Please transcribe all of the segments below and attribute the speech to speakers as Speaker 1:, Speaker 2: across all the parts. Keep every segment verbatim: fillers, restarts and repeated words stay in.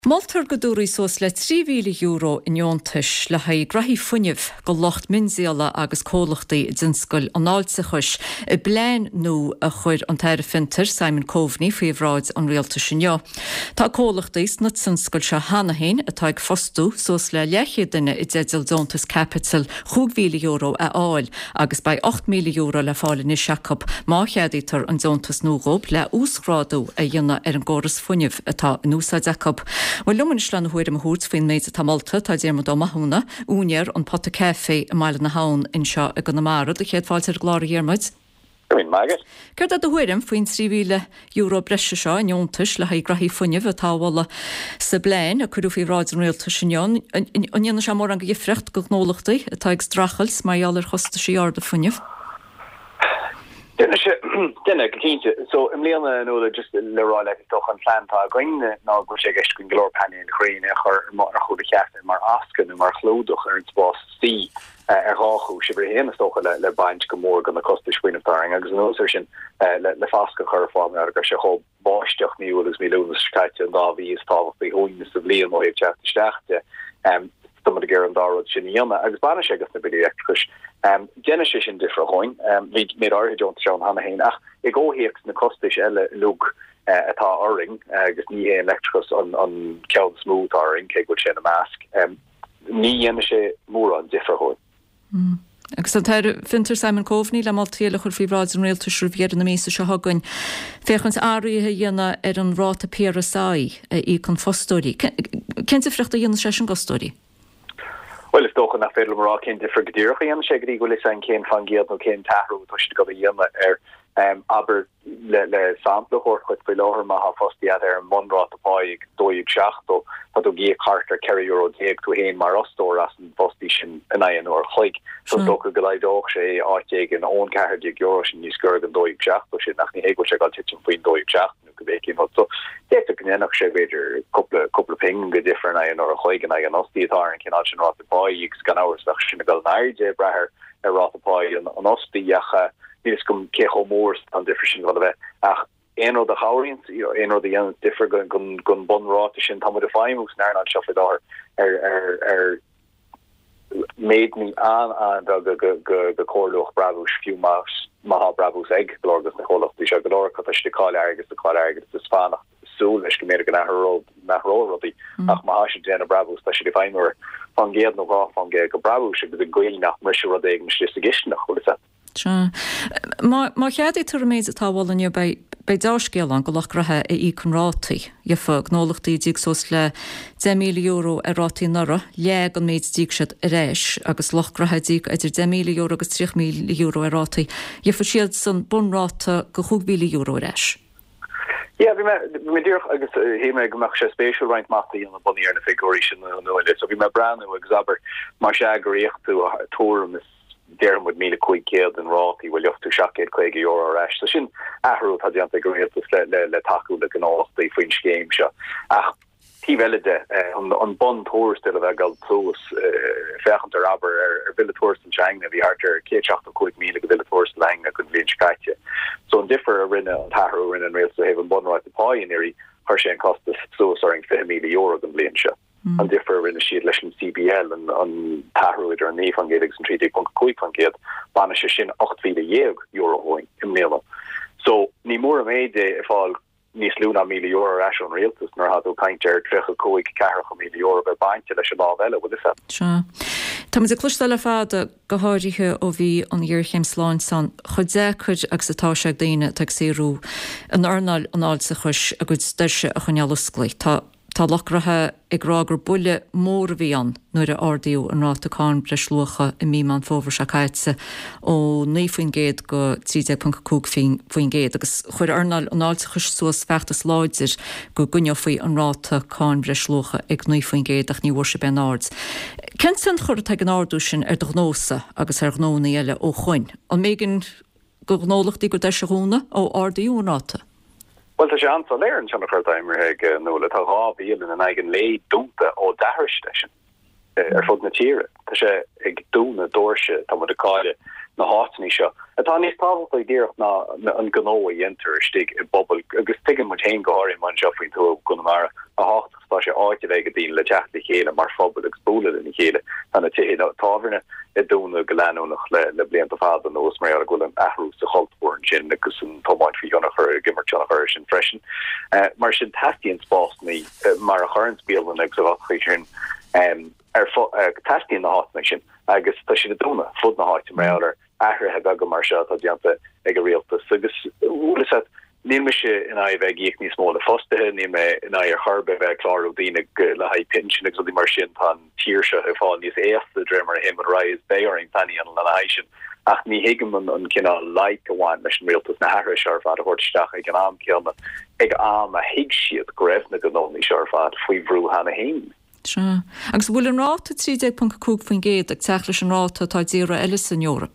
Speaker 1: Maltar go dúirí sós le trí mhíle euro in Iontais le ha grathí funineh go locht minséala agus cólachtaí dinscoil an áilsa chuis i bléin nó a chuir an teir finter Simon Coveney faoi bhráid an réalta sinne. Tá cólachtaí na tinscoil se hanahéin atá ag fostú sós le leiche duine i dédal Dontas Capital chuig mhíle euro a áil agus bei ocht mhíle euro le fáile ní Jacob má cheadítar an Dontas nógóp le úsgrádú a dhéanana ar an góras funineh atá in úsá Jacob. Well lumanislan huir am húrt faoin méid a Malta tá déirmad ó maithúna únear an potta céfé a maile na hán in seo a go na marad a chéad fáilte ar gláir dhéirmaid. Ceir a huirim faoin trí mhíle euro breise seo in Iontais le ha grathí funineh a táhla sa bléin a chuú faoi ráid an réalta sinneán an dhéana se mór an go dhifrecht go gnólachtaí atá ag strachels maiall ar chosta sí ard a funineh.
Speaker 2: Dinne gekinte so im leane no just le ra toch an plantá goine ná go sé geist gon glor pan in Green chur mar go de checht mar asken mar chlodoch er bos si er rachu si bre hen sto le le baint gomor gan a kostischwintaring agus no sin le le faske chur form er go se ho bostoch ni is mé loskaite an da vi is tá be hoin is bli mo het stachte um some of the gear and darrod siniyama agus banish agus na bidi electric um genesis in different hoin um we made our don't show hana hein ach e go heks na kostish elle look atá oring agus ni electricus on on keld smooth oring ke go chen a mask um ni genesis more on different hoin
Speaker 1: mm. Agus an teir finter Simon Coveney le maltéile chur fí ráid an réalta srúbhéad na mésa se hagann féchans áirithe dhéana ar an ráta pérasáí í chun fóstóí. Cén frechtta dhéana sé an gostóí?
Speaker 2: Well is toch nach fedel mar ken differ gedurige an sé go is an ken van geeld no ken taru to go jemme er um aber le le sample hort goed be loher ma ha fast ja er monra te paig doig schachto dat o ge carter carry euro deeg to heen mar ostor as an postischen en ein or chlik so do go doch sé aig en on kar dig euro ni skur an doig schachto si nach ni ego gal ti fo doig schacht go be wat so de kun nach sé beidir couple couple ping ge different ein or chlik en ein osti tar en ken ra te paig gan hours nach sin gal naide braher er ra te paig an osti jacha Dis kom kecho moors an different wat we ach een of de Howrians een of de young differ gun gun gun bon rotation tam de fine naar not shuffle daar er er er made me aan aan de de de corloch bravos few marks maha bravos egg lorgus na hol of de jagalor kat de call ergus de call ergus de span so is gemer gan her na ro rodi ach maha de bravos that should define or van geed no off van ge bravos should be going nach mer rodeg mis gist nach hol is
Speaker 1: Má cheadí tar méid a táhhailne bei dáscéal an go lechrathe i í chunrátaí je fá gnólachtaí díag sos le dé míle euro a rátaí nara le an méid díag siad a réis agus lechrathe díag idir dé míle euro agus trí míle euro a rátaí je fa siad san bunráta go chuig míle euro a réis.
Speaker 2: Ja vi me dir agus he me gemak se spatial right mati an bonnier na figuration no so vi me brand exaber mar agrécht to tom is Darren would mean a quick killed and raw he will have to shock it quite euro rash so shin ahru had the anti to le le taku the canal the French game show ah he valide on on bond tour still of gal close ferent aber er ville tours in China the harder kitchach the quick meal the ville tours lang a good lynch katje so differ rinne tahru in and rail to have bond right the pioneer harshen cost so sorry for me the euro than lynch an differ in si lechen C B L an an tahuid ar ne van gedig an tri koik van geet ban se sin acht vile jeeg euro hoing im mele so ni mor méide if al nís luna mille euro ra an realtus nor had kaint er treche koik kar mille euro be baintje lei bal well wat is dat
Speaker 1: Tá a clustal fáda go háirithe ó bhí an dhearchéim sláin san chudé chud agus atá seag daine ag séú an arnal an áilsa chus a go deise a chunealasclaí tá Tá lechrathe ag rágur bulle mór bhíon nuair a ardíú an rátaáin breislucha i mí man fóbhar se caiitse ó ní faoin géad go trí puntúg faoin géad agus chuir arnal an áilsa chus suas feachtas láidir go gunne faoi an rátaáin breislucha ag ní faoin géad ach ní bhir se ben áds. Ken san chur ag an ardú sin ar do gnósa agus ar gnóna eile ó chuin an mégin go gnólachtaí go de seúna ó ardíú an ráta.
Speaker 2: Well tá sé ansa léir an sena chuirtaimmar ag nó le tá rábhíal in an aigen lé dúnta ó dathiriste ar fud na tíre tá sé ag dúna dúirse tá mu aáile na hátaní seo atá níos tábhacht ddíirecht ná an gnóa dhéantar stig i bobbal agus tuigean mu chéin goáirí man seofaoin tú gunamara a hácht tá sé áite bheith dín le teachta chéile mar fphobal ag spúla in chéile an té táhane i dúna go leanúnach le le blianta fád an os mar go an ahrú sa choultúin sin agus an tomáid fi gannach chu gimmer chu sin freisin mar sin tastíon spásní mar a chuann spéal an ag sa sin ar tastíon na hána sin agus tá si a dúna fud na háite mar ahir he go mar se a dianta ag a réalta agus úla Níl me se in a bheith géich ní smó le fostethe ní me in a harbe bheith chlárú dínig le ha pinsin ag sodí mar sin tan tíirse a fá níos éasta drummer him a rais béing tanní an lehéisisin ach ní higeman an cinna leit goháin leis an réaltas na hare searfad a hortsteach ag an am ceanna ag am a hiig siad grefna go nóí searfad faoi brú hanna hain.
Speaker 1: Sure. Agus bhfuil an ráta trí punt cúg faoin géad ag teach leis an ráta tá zéra eile in Europa.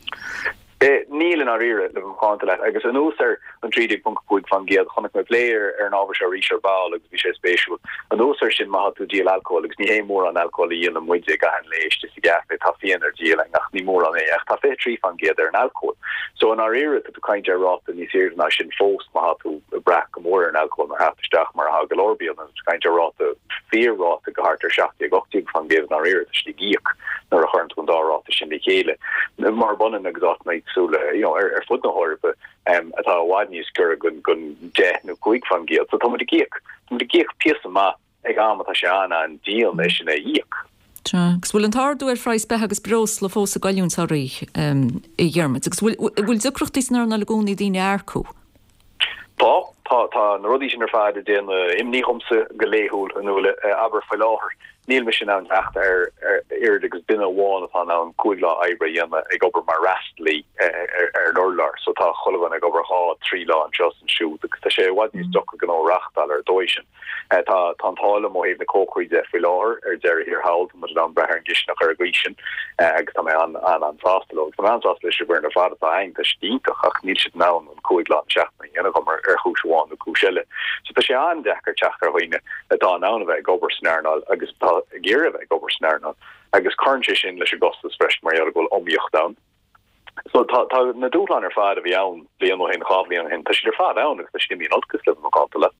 Speaker 2: Níl in áíre le chaanta le agus an úsar an trídig punt puig fan géad chonig me léir ar an ábhar se ríar ball agus bhí sé spéisiú an úsar sin má tú díal alcohol agus ní hé mór an alcohol íon an muide a an léiste si gafe tá féan ar díal nach ní mór an éach tá fé trí fan géad ar an alcohol so an áíre tú kaint ráta ní sé na sin fós má tú bra go mór an alcohol mar hatasteach mar ha golórbíon an kaint ráta féráta go hartar seachtaí gotíigh fan géad an áíre tí gíoch nar a chuint chun dáráta sin de chéile mar bonan agus na sule you know er er fut na horbe um atá wadnius gur gun gun de no quick fan geet so tom de geek tom de geek piece ma ag am ta shana an deal nation a yek
Speaker 1: Tra bhfuil an tarú ar freiis be agus bros le fós a gaiún sa rí i dhearmid agus bhfuil ducrochtís nar na lagóní díine aircú
Speaker 2: Tá tá tá na rudí sin ar fáid den imníchomse goléhúil an nule aber foi láhar Níl me sin an tacht ar ar agus bin a bháin atá an cuaigla ebre dhéanana ag obair mar rastlí ar norlar so tá cholan ag obair há trí lá an just an siú agus tá sé bhaid níos do gan ó rachtal ar dóisisin tá tá tála mo héh na cócraí de fi láir ar deir hir hail mu an brethir an gisna chu agrísin agus tá mé an an anfástal tá anfástal se bhar na fád a ein tá stíntaach ach níl si ná an cuaigla an seachna dhéana go mar ar chúsáin na cúisiile so tá sé an dechar teachar chuoine a dá ná bheith gobar snarnal agus Gere bheith gobar snarna agus carnte sin leis agustus fresh mar goil omíocht down. So tá na dúlan ar fád a bhí ann blion ó hen chablion hen tá si ar fád ann agus tá si mí olgus le má le.